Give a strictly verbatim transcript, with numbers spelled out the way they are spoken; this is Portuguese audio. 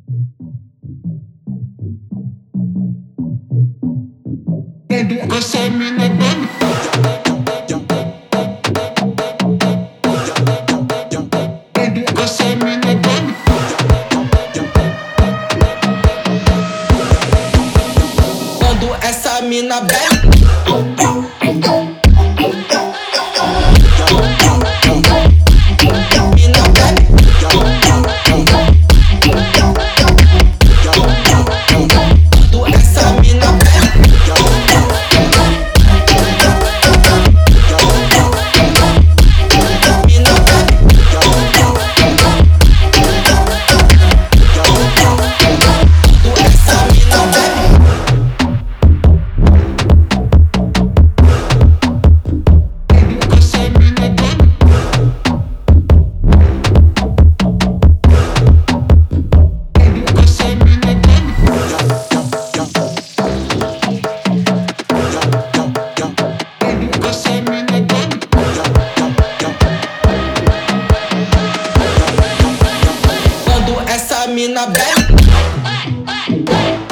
Quando essa mina bebe, quando essa mina bebe, quando essa mina bebe, mina bebe, quando essa mina bebe. Essa mina bebe.